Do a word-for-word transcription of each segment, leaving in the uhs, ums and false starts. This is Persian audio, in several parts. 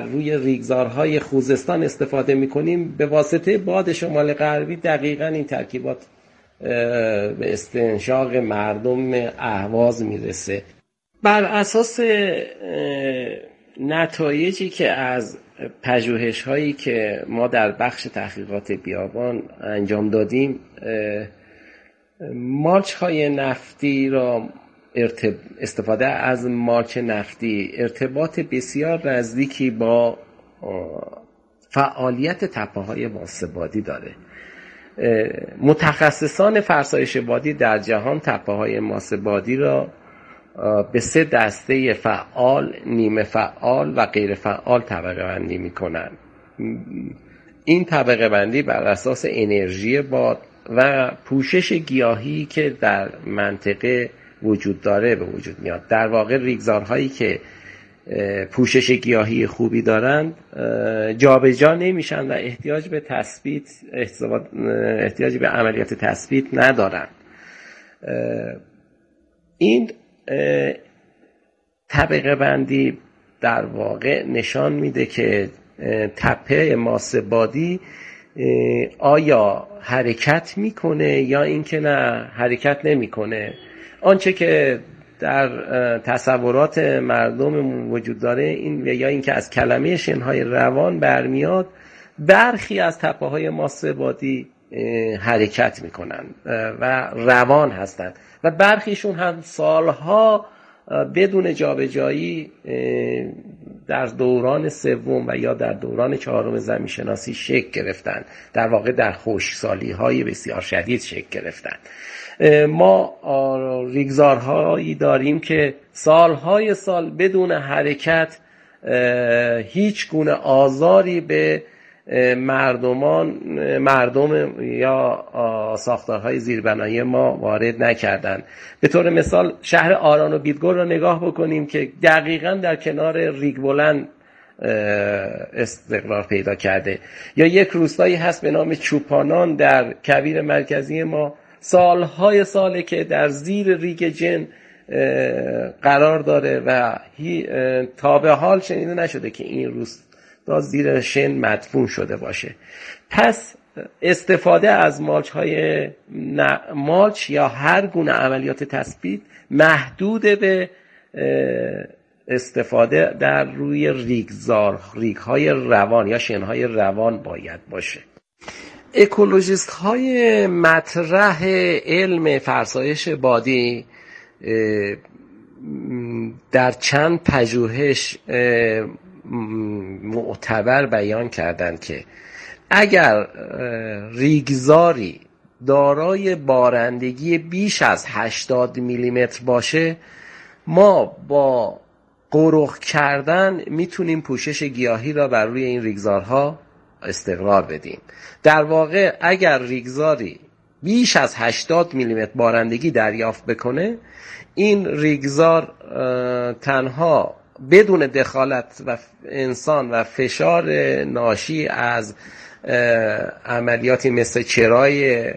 روی ریگزارهای خوزستان استفاده میکنیم به واسطه باد شمال غربی دقیقاً این ترکیبات به استنشاق مردم اهواز میرسه. بر اساس نتایجی که از پژوهش هایی که ما در بخش تحقیقات بیابان انجام دادیم، مالچ های نفتی را استفاده از مالچ نفتی ارتباط بسیار نزدیکی با فعالیت تپه های ماسه بادی داره. متخصصان فرسایش بادی در جهان تپه های ماسه بادی را به سه دسته فعال، نیمه فعال و غیر فعال طبقه بندی میکنن. این طبقه بندی بر اساس انرژی باد و پوشش گیاهی که در منطقه وجود داره به وجود میاد. در واقع ریگزارهایی که پوشش گیاهی خوبی دارند جابجا نمیشن و احتیاج به تثبیت احتیاج به عملیات تثبیت ندارند. این طبقه بندی در واقع نشان میده که تپه ماسه بادی آیا حرکت میکنه یا اینکه نه حرکت نمیکنه. آنچه که در تصورات مردم وجود داره این یا اینکه از کلمه شنهای روان برمیاد، برخی از تپه های ماسه بادی حرکت میکنن و روان هستند و برخیشون هم سالها بدون جابجایی در دوران سوم و یا در دوران چهارم زمین شناسی شکل گرفتن، در واقع در خشکسالی های بسیار شدید شکل گرفتن. ما ریگزارهایی داریم که سالهای سال بدون حرکت هیچ گونه آزاری به مردمان مردم یا ساختارهای زیربنایی ما وارد نکردند. به طور مثال شهر آران و بیدگل را نگاه بکنیم که دقیقاً در کنار ریگ بلند استقرار پیدا کرده، یا یک روستایی هست به نام چوپانان در کویر مرکزی ما، سالهای ساله که در زیر ریگ جن قرار داره و تا به حال شنیده نشده که این روست تا زیر شن مدفون شده باشه. پس استفاده از مالچ های مالچ یا هر گونه عملیات تثبیت محدود به استفاده در روی ریگزار ریگ های روان یا شن های روان باید باشه. اکولوژیست های مطرح علم فرسایش بادی در چند پژوهش معتبر بیان کردند که اگر ریگزاری دارای بارندگی بیش از هشتاد میلیمتر باشه، ما با قرق کردن میتونیم پوشش گیاهی را بر روی این ریگزارها استقرار بدیم. در واقع اگر ریگزاری بیش از هشتاد میلیمتر بارندگی دریافت بکنه، این ریگزار تنها بدون دخالت و انسان و فشار ناشی از عملیاتی مثل چرای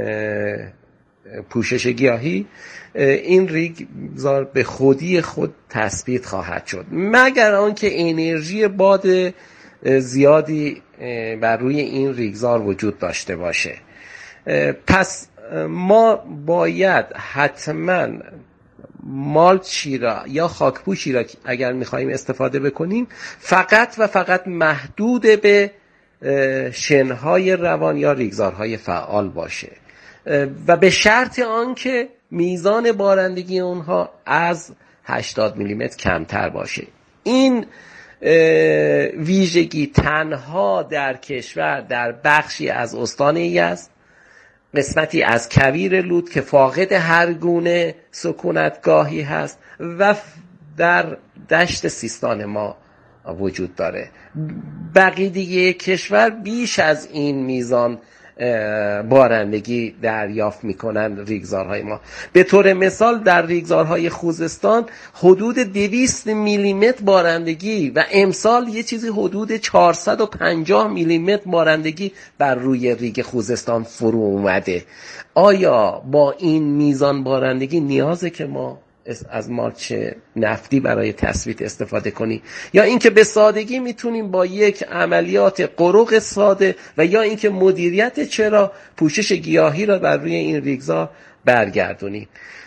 پوشش گیاهی، این ریگزار به خودی خود تثبیت خواهد شد، مگر آنکه انرژی باد زیادی بر روی این ریگزار وجود داشته باشه. پس ما باید حتما مالچی را یا خاکپوشی را اگر میخواییم استفاده بکنیم فقط و فقط محدود به شنهای روان یا ریگزارهای فعال باشه و به شرط آنکه میزان بارندگی اونها از هشتاد میلیمتر کمتر باشه. این ویژگی تنها در کشور در بخشی از استان یزد، قسمتی از کویر لوط که فاقد هر گونه سکونتگاهی هست و در دشت سیستان ما وجود داره. بقیه کشور بیش از این میزان بارندگی دریافت میکنن ریگزارهای ما. به طور مثال در ریگزارهای خوزستان حدود دویست میلیمتر بارندگی و امسال یه چیزی حدود چهارصد و پنجاه میلیمتر بارندگی بر روی ریگ خوزستان فرو اومده. آیا با این میزان بارندگی نیازه که ما از مالچ نفتی برای تثبیت استفاده کنیم، یا اینکه به سادگی میتونیم با یک عملیات قرق ساده و یا اینکه مدیریت چرا پوشش گیاهی را بر روی این ریگزار برگردونیم.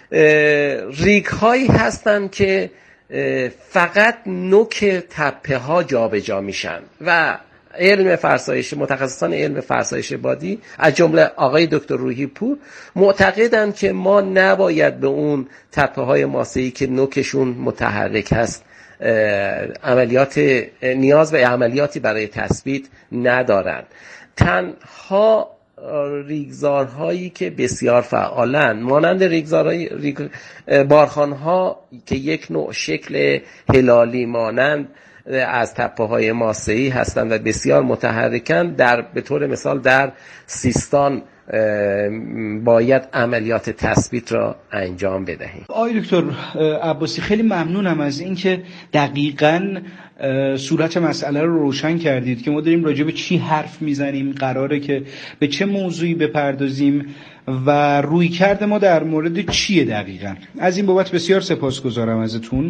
ریگ هایی هستن که فقط نوک تپه ها جابجا میشن و علم فرسایش، متخصصان علم فرسایش بادی از جمله آقای دکتر روحی پور معتقدند که ما نباید به اون تپه های ماسه‌ای که نوکشون متحرک هست عملیات نیاز به عملیاتی برای تثبیت ندارند. تنها ریگزارهایی که بسیار فعالن مانند ریگزارهای ریگ بارخانها که یک نوع شکل هلالی مانند از تپه های ماسه‌ای هستند و بسیار متحرکن، در به طور مثال در سیستان باید عملیات تثبیت را انجام بدهیم. آقای دکتر عباسی خیلی ممنونم از اینکه دقیقاً صورت مسئله رو روشن کردید که ما داریم راجع به چی حرف میزنیم، قراره که به چه موضوعی بپردازیم و رویکرد ما در مورد چیه دقیقاً. از این بابت بسیار سپاسگزارم ازتون.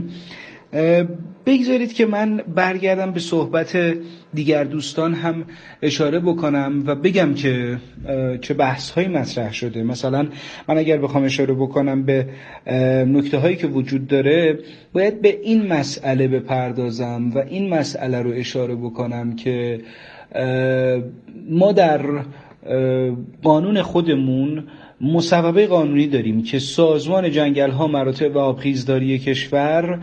بگذارید که من برگردم به صحبت دیگر دوستان هم اشاره بکنم و بگم که چه بحث هایی مطرح شده. مثلا من اگر بخوام اشاره بکنم به نکته هایی که وجود داره، باید به این مسئله بپردازم و این مسئله رو اشاره بکنم که ما در قانون خودمون مصوبه قانونی داریم که سازمان جنگل ها، مراتع و آبخیزداری کشور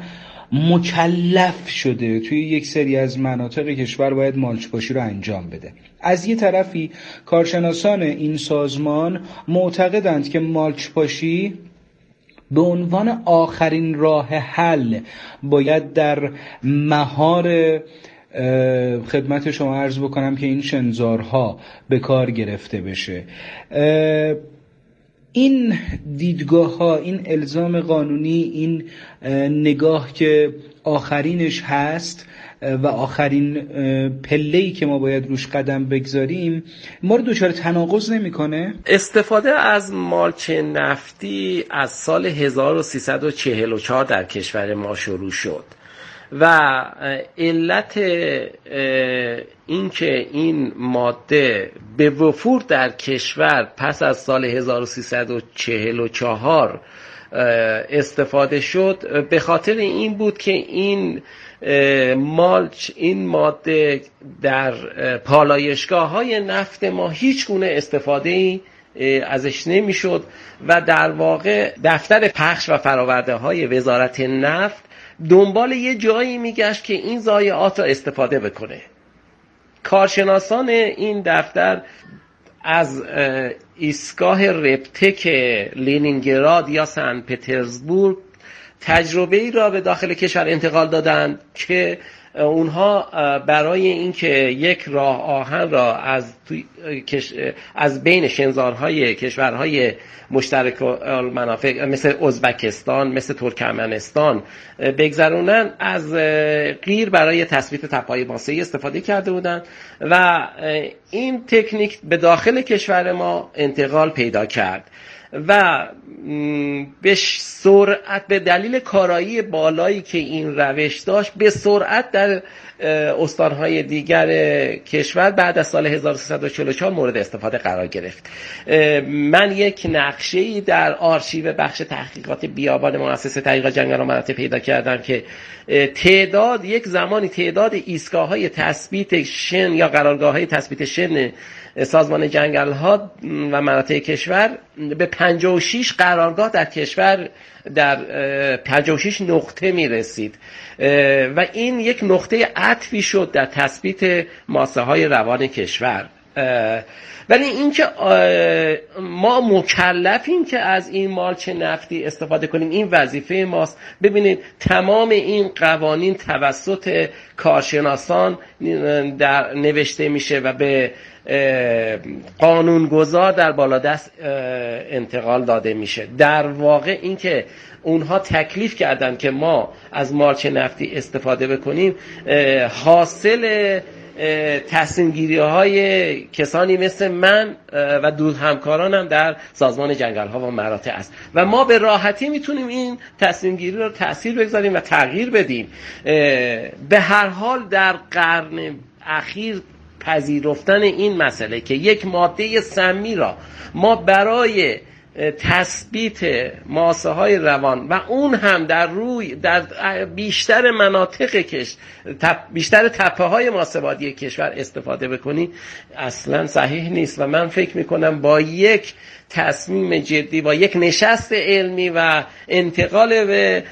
مکلف شده توی یک سری از مناطق کشور باید مالچ‌پاشی رو انجام بده. از یه طرفی کارشناسان این سازمان معتقدند که مالچ‌پاشی به عنوان آخرین راه حل باید در مهار خدمت شما عرض بکنم که این شنزارها به کار گرفته بشه. این دیدگاه ها، این الزام قانونی، این نگاه که آخرینش هست و آخرین پله‌ای که ما باید روش قدم بگذاریم، ما رو دچار تناقض نمی‌کنه؟ استفاده از مالچ نفتی از سال هزار و سیصد و چهل و چهار در کشور ما شروع شد و علت این که این ماده به وفور در کشور پس از سال هزار و سیصد و چهل و چهار استفاده شد به خاطر این بود که این مالچ، این ماده در پالایشگاه های نفت ما هیچ گونه استفاده ازش نمیشد و در واقع دفتر پخش و فراورده های وزارت نفت دنبال یه جایی میگشت که این ضایعات را استفاده بکنه. کارشناسان این دفتر از ایستگاه رپتک لنینگراد یا سن پترزبورگ تجربه ای را به داخل کشور انتقال دادند که اونها برای اینکه یک راه آهن را از از بین شنزارهای کشورهای مشترک المنافع مثل ازبکستان، مثل ترکمنستان بگذرونن، از قیر برای تثبیت تپه‌های ماسه‌ای استفاده کرده بودند و این تکنیک به داخل کشور ما انتقال پیدا کرد و به سرعت، به دلیل کارایی بالایی که این روش داشت، به سرعت در استانهای دیگر کشور بعد از سال هزار و سیصد و چهل و چهار مورد استفاده قرار گرفت. من یک نقشه‌ای در آرشیو بخش تحقیقات بیابان مؤسسه تحقیقات جنگل و مناطق پیدا کردم که تعداد یک زمانی تعداد ایستگاه‌های تثبیت شن یا قرارگاه‌های تثبیت شن سازمان جنگل ها و مناطق کشور به پنجاه و شش قرارگاه در کشور در پنجاه و شش نقطه می رسید و این یک نقطه عطفی شد در تثبیت ماسه های روان کشور. ولی اینکه ما مکلفیم که از این مالچ نفتی استفاده کنیم، این وظیفه ماست. ببینید تمام این قوانین توسط کارشناسان در نوشته میشه و به قانونگذار در بالادست انتقال داده میشه. در واقع اینکه اونها تکلیف کردن که ما از مالچ نفتی استفاده بکنیم حاصل تصمیم گیری های کسانی مثل من و دو همکارانم در سازمان جنگل ها و مراتع است و ما به راحتی میتونیم این تصمیم گیری رو تأثیر بگذاریم و تغییر بدیم. به هر حال در قرن اخیر پذیرفتن این مسئله که یک ماده سمی را ما برای تثبیت ماسه های روان و اون هم در روی در بیشتر مناطق کش تپ بیشتر تپه های ماسه بادی کشور استفاده بکنی اصلا صحیح نیست و من فکر میکنم با یک تصمیم جدی، با یک نشست علمی و انتقال به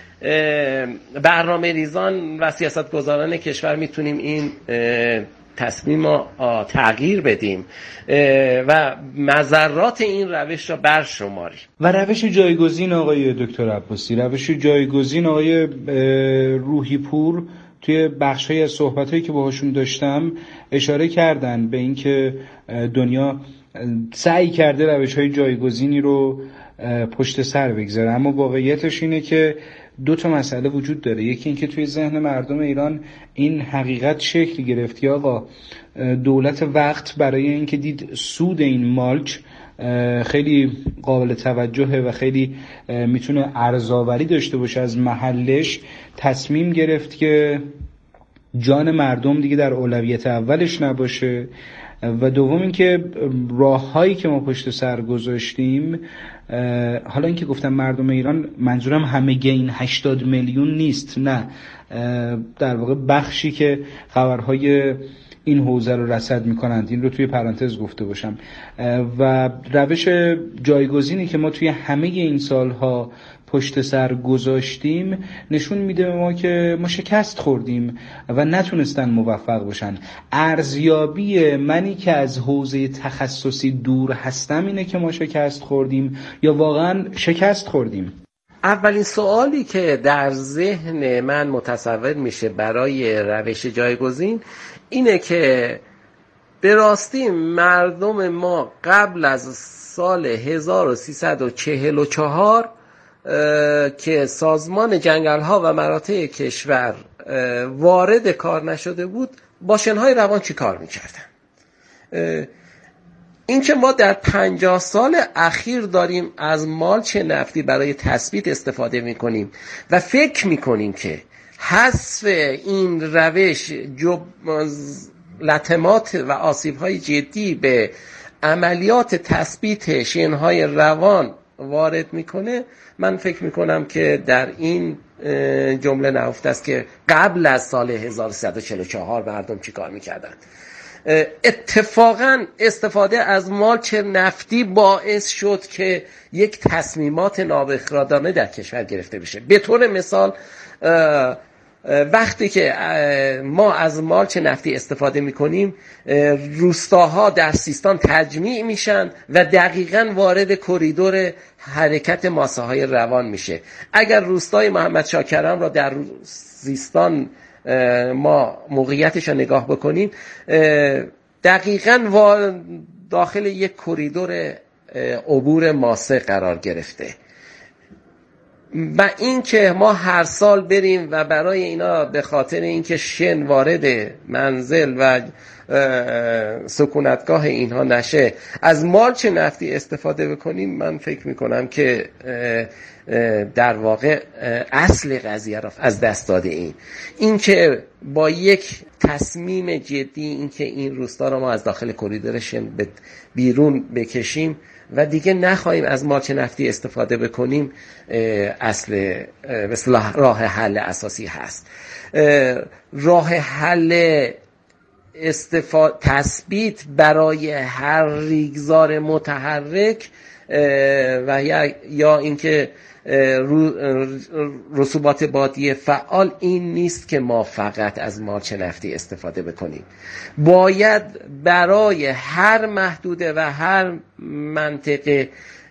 برنامه ریزان و سیاستگزاران کشور میتونیم این تصمیم رو تغییر بدیم و مضرات این روش را برشماریم. و روش جایگزین آقای دکتر عباسی، روش جایگزین آقای روحی پور توی بخش‌های از صحبت‌هایی که باهاشون داشتم اشاره کردن به اینکه دنیا سعی کرده روش‌های جایگزینی رو پشت سر بگذاره، اما واقعیتش اینه که دو تا مسئله وجود داره. یکی این که توی ذهن مردم ایران این حقیقت شکل گرفت که آقا دولت وقت برای اینکه دید سود این مالچ خیلی قابل توجهه و خیلی میتونه ارزآوری داشته باشه از محلش، تصمیم گرفت که جان مردم دیگه در اولویت اولش نباشه و دوم اینکه راههایی که ما پشت سر گذاشتیم، حالا اینکه گفتم مردم ایران منظورم همه این هشتاد میلیون نیست، نه، در واقع بخشی که خبرهای این حوزه رو رصد میکنند، این رو توی پرانتز گفته باشم. و روش جایگزینی که ما توی همه این سالها پشت سر گذاشتیم نشون میده به ما که ما شکست خوردیم و نتونستن موفق باشن. ارزیابی منی که از حوزه تخصصی دور هستم اینه که ما شکست خوردیم یا واقعا شکست خوردیم؟ اولین سوالی که در ذهن من متصور میشه برای روش جایگزین اینه که به راستی مردم ما قبل از سال هزار و سیصد و چهل و چهار که سازمان جنگل ها و مراتع کشور وارد کار نشده بود با شنهای روان چی کار میکردن؟ این که ما در پنجاه سال اخیر داریم از مالچ نفتی برای تثبیت استفاده میکنیم و فکر میکنیم که حذف این روش لطمات و آسیب‌های جدی به عملیات تثبیت شنهای روان وارد میکنه. من فکر میکنم که در این جمله نهفته است که قبل از سال هزار و سیصد و چهل و چهار مردم چی کار میکردن. اتفاقا استفاده از مالچ نفتی باعث شد که یک تصمیمات نابخردانه در کشور گرفته بشه. به طور مثال وقتی که ما از مالچ نفتی استفاده میکنیم روستاها در سیستان تجمیع میشن و دقیقاً وارد کریدور حرکت ماسه های روان میشه. اگر روستای محمد شاکران را در سیستان ما موقعیتش رو نگاه بکنیم دقیقاً داخل یک کریدور عبور ماسه قرار گرفته و این که ما هر سال بریم و برای اینا به خاطر اینکه شن وارد منزل و سکونتگاه اینها نشه از مالچ نفتی استفاده بکنیم، من فکر میکنم که در واقع اصل قضیه را از دست داده این این که با یک تصمیم جدی این که این روستا را ما از داخل کریدور شن بیرون بکشیم و دیگه نخواهیم از مالچ نفتی استفاده بکنیم اصل به اصطلاح راه حل اساسی هست. راه حل استفاده تثبیت برای هر ریگزار متحرک و یا یا اینکه رسوبات بادی فعال این نیست که ما فقط از مالچ نفتی استفاده بکنیم. باید برای هر محدوده و هر منطقه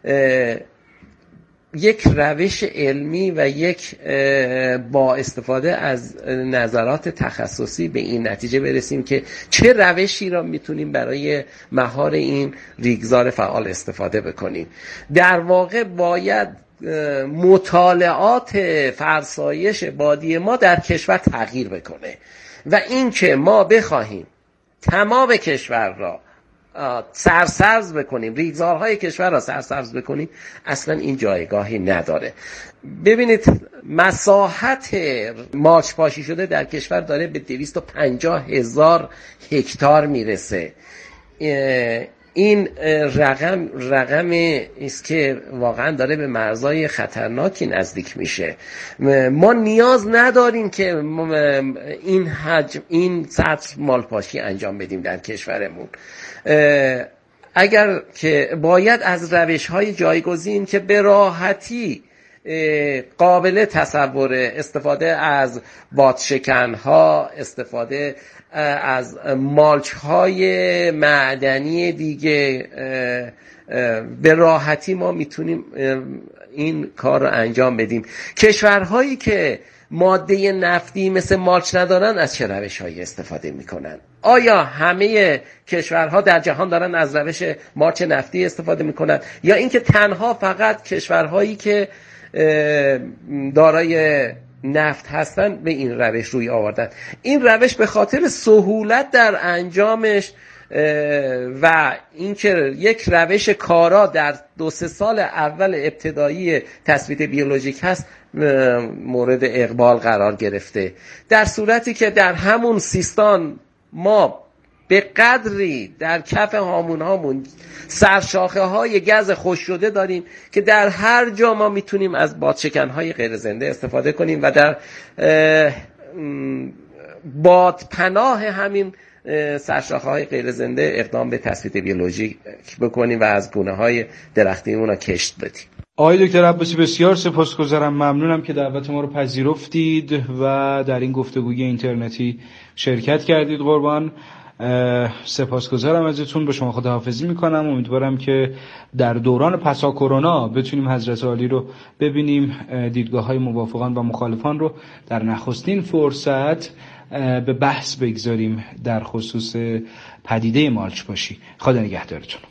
یک روش علمی و یک با استفاده از نظرات تخصصی به این نتیجه برسیم که چه روشی را میتونیم برای مهار این ریگزار فعال استفاده بکنیم. در واقع باید مطالعات فرسایش بادی ما در کشور تغییر بکنه و این که ما بخواهیم تمام کشور را سرسبز بکنیم، ریگزارهای کشور را سرسبز بکنیم، اصلا این جایگاهی نداره. ببینید مساحت مالچ پاشی شده در کشور داره به دویست و پنجاه هزار هکتار میرسه. این رقم رقم است که واقعا داره به مرزهای خطرناکی نزدیک میشه. ما نیاز نداریم که این حجم این سطح مالپاشی انجام بدیم در کشورمون. اگر که باید از روش‌های جایگزین که به راحتی قابل تصوره، استفاده از بادشکن‌ها، استفاده از مالچ‌های معدنی دیگه، به راحتی ما میتونیم این کار رو انجام بدیم. کشورهایی که ماده نفتی مثل مالچ ندارن از چه روش‌هایی استفاده میکنن؟ آیا همه کشورها در جهان دارن از روش مالچ نفتی استفاده میکنن، یا اینکه تنها فقط کشورهایی که دارای نفت هستن به این روش روی آوردن؟ این روش به خاطر سهولت در انجامش و اینکه یک روش کارا در دو سه سال اول ابتدایی تثبیت بیولوژیک هست مورد اقبال قرار گرفته، در صورتی که در همون سیستان ما به قدری در کف هامون هامون سرشاخه های گز خوش شده داریم که در هر جا ما میتونیم از بادشکن های غیر زنده استفاده کنیم و در باد پناه همین سرشاخه های غیر زنده اقدام به تثبیت بیولوژیک بکنیم و از گونه های درختی اونا کشت بدیم. آقای دکتر عباسی بسیار سپاسگزارم، ممنونم که دعوت ما رو پذیرفتید و در این گفتگوی اینترنتی شرکت کردید. قربان، سپاسگزارم ازتون، به شما خداحافظی میکنم. امیدوارم که در دوران پسا کرونا بتونیم حضرت عالی رو ببینیم، دیدگاه های موافقان و مخالفان رو در نخستین فرصت به بحث بگذاریم در خصوص پدیده مالچ پاشی. خدا نگهدارتون.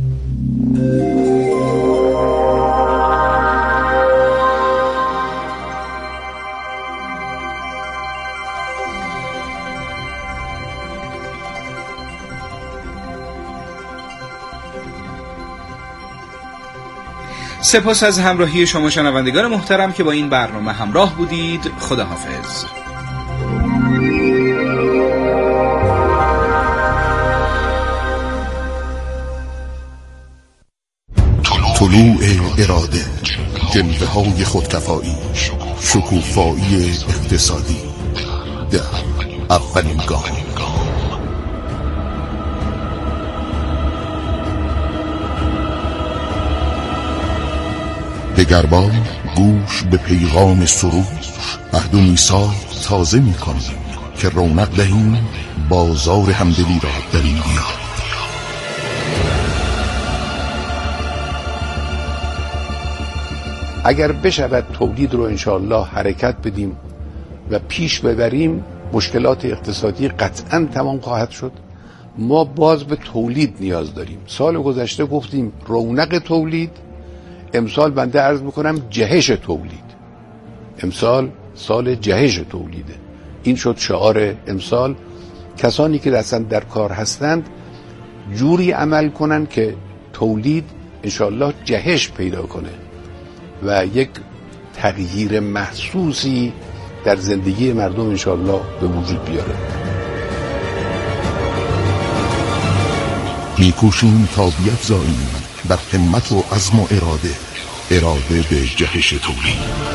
سپاس از همراهی شما شنوندگان محترم که با این برنامه همراه بودید. خداحافظ. طلوع اراده، جنبه های خودکفایی، شکوفایی اقتصادی در اولین گام. دگربار گوش به پیغام سروش، عهد و میثاق تازه می کنیم که رونق دهیم بازار همدلی را در این دیار. اگر بشود تولید رو انشاءالله حرکت بدیم و پیش ببریم، مشکلات اقتصادی قطعاً تمام خواهد شد. ما باز به تولید نیاز داریم. سال گذشته گفتیم رونق تولید، امسال بنده عرض میکنم جهش تولید. امسال سال جهش تولیده. این شد شعار امسال. کسانی که اصلا در کار هستند جوری عمل کنن که تولید انشاءالله جهش پیدا کنه و یک تغییر محسوسی در زندگی مردم انشاءالله به وجود بیاره. میکوشیم تا بیفزاییم بر همت و عزم و اراده اراده به جهش تولید.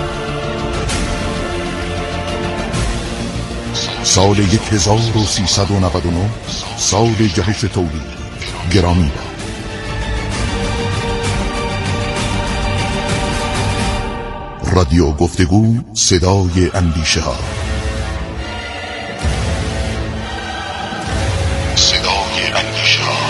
سال یک هزار و سیصد و نود و نه سال جهش تولید. گرامی باد. رادیو گفتگو، صدای اندیشه ها. صدای اندیشه ها.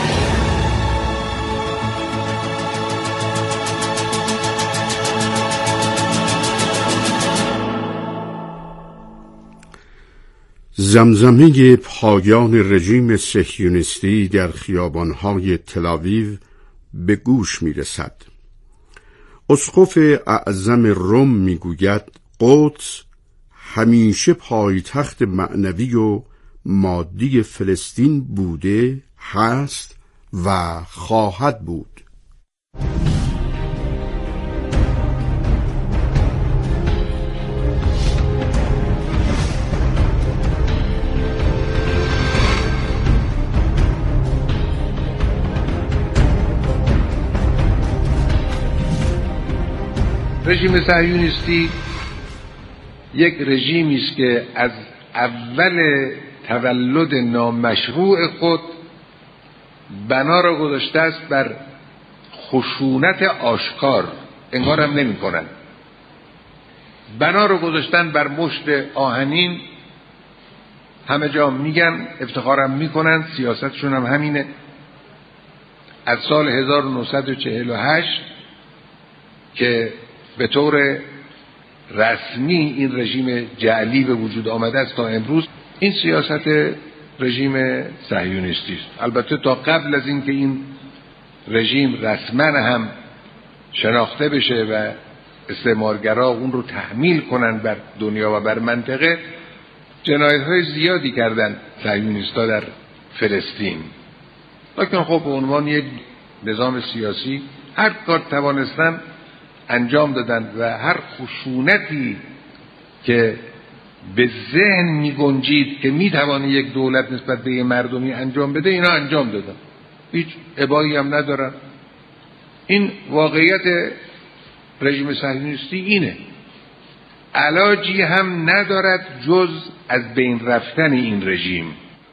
زمزمه پایان رژیم صهیونیستی در خیابان‌های تل‌آویو به گوش می‌رسد. اسقف اعظم روم میگوید قدس همیشه پایتخت معنوی و مادی فلسطین بوده، هست و خواهد بود. رژیم صهیونیستی یک رژیمی است که از اول تولد نامشروع خود بنا را گذاشته است بر خشونت آشکار، انگار هم نمی کنن. بنا را گذاشتن بر مشت آهنین، همه جا میگن، افتخارم میکنن، سیاستشون هم همینه. از سال هزار و نهصد و چهل و هشت که به طور رسمی این رژیم جعلی به وجود آمده است تا امروز، این سیاست رژیم صهیونیستی است. البته تا قبل از اینکه این رژیم رسما هم شناخته بشه و استعمارگرا اون رو تحمیل کنن بر دنیا و بر منطقه، جنایت‌های زیادی کردن صهیونیست‌ها در فلسطین. لکن خب به عنوان یک نظام سیاسی هر کار توانستن انجام دادن و هر خشونتی که به ذهن می گنجید که می توانی یک دولت نسبت به مردمی انجام بده، اینا انجام دادن، هیچ ابایی هم ندارن. این واقعیت رژیم صهیونیستی اینه. علاجی هم ندارد جز از بین رفتن این رژیم.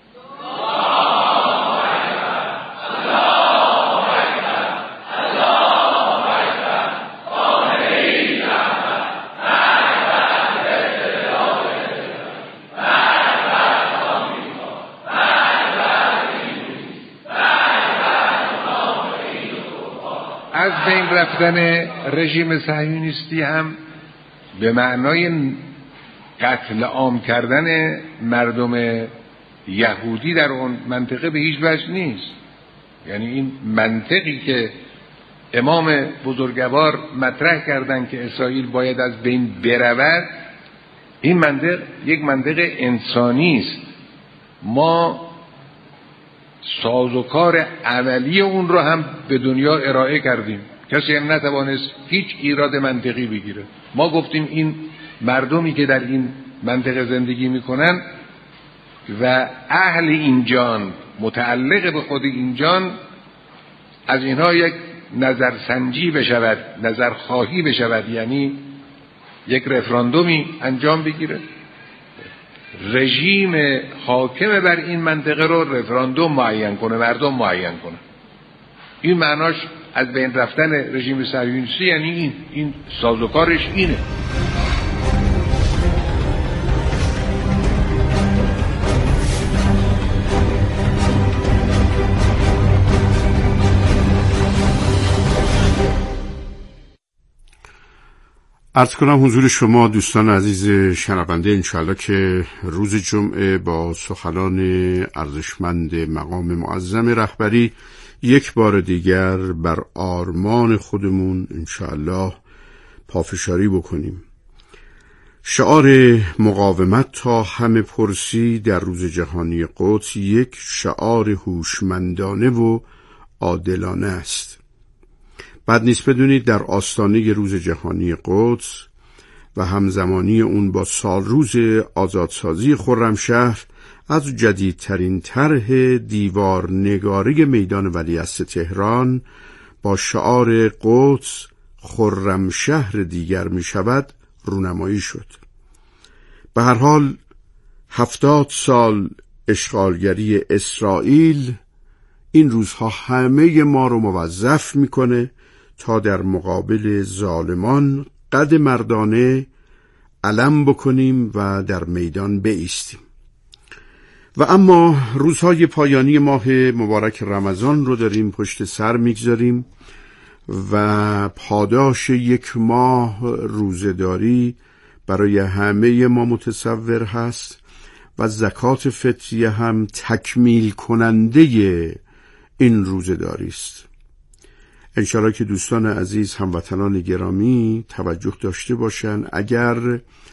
از بین رفتن رژیم صهیونیستی هم به معنای قتل عام کردن مردم یهودی در اون منطقه به هیچ وجه نیست. یعنی این منطقی که امام بزرگوار مطرح کردن که اسرائیل باید از بین برود، این منطق یک منطق انسانی است. ما سازوکار اولیه اون رو هم به دنیا ارائه کردیم، کسی هم نتوانست هیچ ایراد منطقی بگیره. ما گفتیم این مردمی که در این منطقه زندگی میکنن و اهل این جان، متعلق به خود این جان، از اینها یک نظرسنجی بشود، نظرخواهی بشود، یعنی یک رفراندومی انجام بگیره. رژیم حاکم بر این منطقه رو رفراندوم معین کنه، مردم معین کنه. این معناش از بین رفتن رژیم صهیونیستی، یعنی این این سازوکارش اینه. عرض کنم حضور شما دوستان عزیز شنونده، انشاءالله که روز جمعه با سخنان ارزشمند مقام معظم رهبری یک بار دیگر بر آرمان خودمون انشاءالله پافشاری بکنیم. شعار مقاومت تا همه پرسی در روز جهانی قدس یک شعار هوشمندانه و عادلانه است. بد نیست بدونید در آستانه روز جهانی قدس و همزمانی اون با سال روز آزادسازی خرمشهر از جدیدترین طرح دیوار نگاری میدان ولیعصر تهران با شعار قدس خرمشهر دیگر می شود رونمایی شد. به هر حال هفتاد سال اشغالگری اسرائیل این روزها همه ما رو موظف میکنه تا در مقابل ظالمان قد مردانه علم بکنیم و در میدان بایستیم. و اما روزهای پایانی ماه مبارک رمضان رو داریم پشت سر میگذاریم و پاداش یک ماه روزه‌داری برای همه ما متصور هست و زکات فطریه هم تکمیل کننده این روزه‌داری است. انشاءالله که دوستان عزیز، هموطنان گرامی توجه داشته باشند، اگر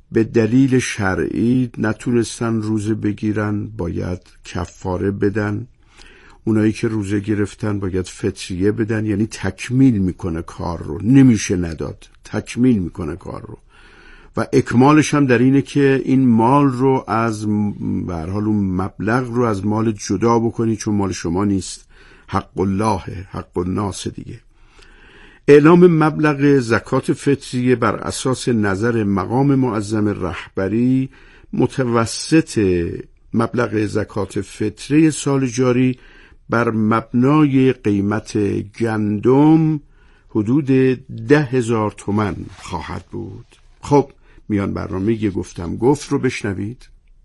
به دلیل شرعی نتونستن روزه بگیرن باید کفاره بدن، اونایی که روزه گرفتن باید فطریه بدن، یعنی تکمیل میکنه کار رو، نمیشه نداد، تکمیل میکنه کار رو. و اکمالش هم در اینه که این مال رو از به هر حال اون مبلغ رو از مال جدا بکنی، چون مال شما نیست، حق الله، حق الناس دیگه. اعلام مبلغ زکات فطریه بر اساس نظر مقام معظم رهبری متوسط مبلغ زکات فطری سال جاری بر مبنای قیمت گندم حدود ده هزار تومن خواهد بود. خب میان برنامه یه گفتم گفت رو بشنوید.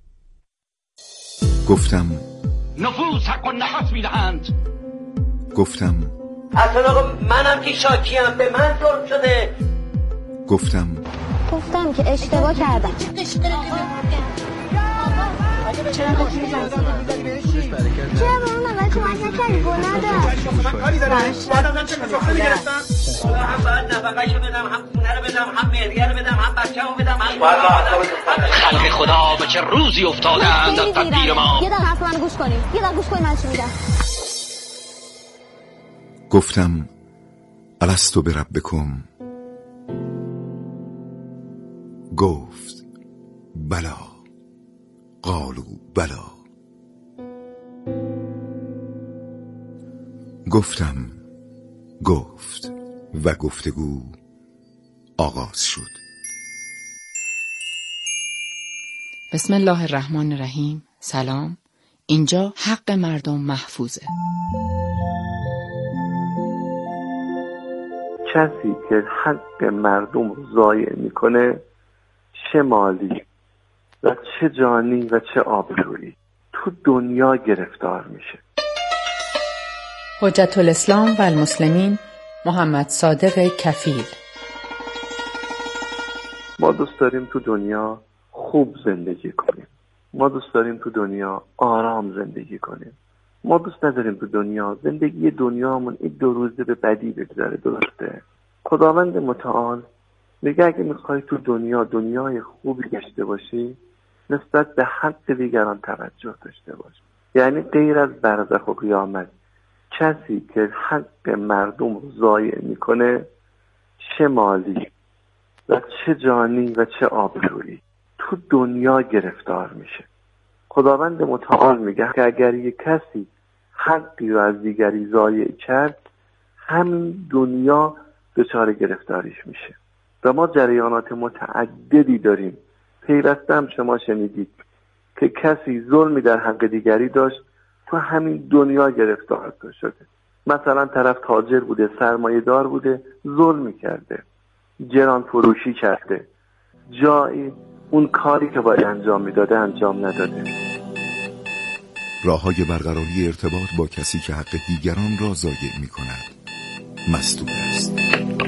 گفتم نفوذ حق و نفس میدهند. گفتم اصلا آقا منم که شاکیم، به من ظلم شده. گفتم گفتم که اشتباه کردم. چرا به اون اول کمک نکردی؟ گناه دارم. بعدم چه مسافه میگرفتم؟ هم باید نفقهشو بدم، هم خونه رو بدم، هم مهریه رو بدم، هم بچه رو بدم، هم خلق خدا به چه روزی افتادند از تدبیر ما. یه دقیقه حرف من گوش کنیم، یه دقیقه گوش کنیم من چی میگم. گفتم الستو بربکم. گفت بلا. قالوا بلا. گفتم گفت و گفتگو آغاز شد. بسم الله الرحمن الرحیم. سلام. اینجا حق مردم محفوظه. کسی که حق مردم رو ضایع میکنه، چه مالی و چه جانی و چه آبرویی، تو دنیا گرفتار میشه. حجت الاسلام و المسلمین محمد صادق کفیل. ما دوست داریم تو دنیا خوب زندگی کنیم، ما دوست داریم تو دنیا آرام زندگی کنیم، ما دوست نداریم تو دنیا زندگی دنیامون این دو روزه به بدی بگذره. درسته؟ خداوند متعال میگه اگه میخوای تو دنیا دنیای خوبی داشته باشی، نسبت به حق دیگران توجه داشته باش. یعنی غیر از برزخ و قیامت، کسی که حق مردم رو ضایع میکنه، چه مالی و چه جانی و چه آبرویی، تو دنیا گرفتار میشه. خداوند متعال میگه که اگر یک کسی حقی رو از دیگری ضایع کرد، همین دنیا دچار گرفتاریش میشه. و ما جریانات متعددی داریم. پیوسته هم شما شنیدید که کسی ظلمی در حق دیگری داشت، تو همین دنیا گرفتار شده. مثلا طرف تاجر بوده، سرمایه دار بوده، ظلم کرده، گران فروشی کرده، جایی اون کاری که باید انجام میداده انجام نداده. راه‌های برقراری ارتباط با کسی که حق دیگران را ضایع می‌کند مسدود است.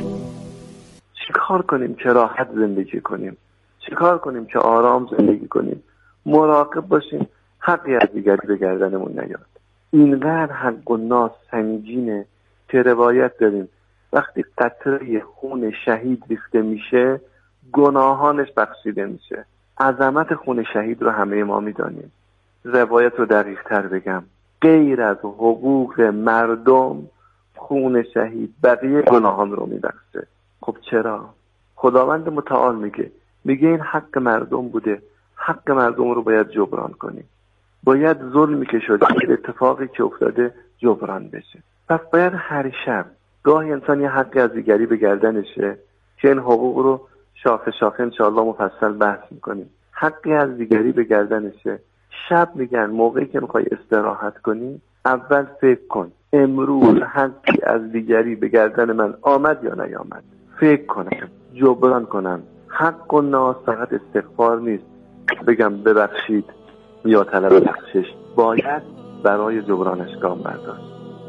چی کار کنیم که راحت زندگی کنیم؟ چی کار کنیم که آرام زندگی کنیم؟ مراقب باشیم حقی از دیگری به گردنمون نیاد. اینقدر حق و ناس سنگینه که روایت داریم وقتی قطره خون شهید ریخته میشه، گناهانش بخشیده میشه. عظمت خون شهید رو همه ما میدانیم. روایت رو دقیق تر بگم، غیر از حقوق مردم، خون شهید بقیه گناهان رو میبخشه. خب چرا؟ خداوند متعال میگه میگه این حق مردم بوده، حق مردم رو باید جبران کنیم. باید ظلمی که شده، اتفاقی که افتاده جبران بشه. پس باید هر شب گاهی انسان یه حقی از دیگری به گردنشه که این حقوق رو شاخه شاخه انشاءالله مفصل بحث میکنیم. حقی از دیگری به گردنشه. شب میگن موقعی که میخوای استراحت کنی، اول فکر کن امروز حقی از دیگری به گردن من آمد یا نیامد. فکر کنم، جبران کنم. حق و ناس فقط استغفار نیست، بگم ببخشید یا طلب بخشش، باید برای جبرانش گام برداشت.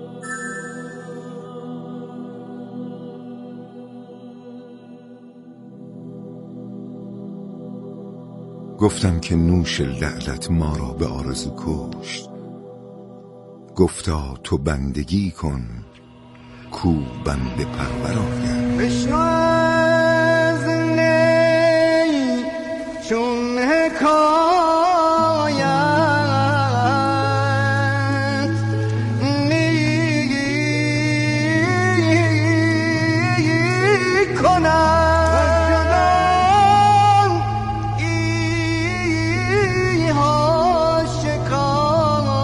گفتم که نوش لعلت ما را به آرزو کشت. گفتا تو بندگی کن کو بنده پرور آید. بشنو از نی کار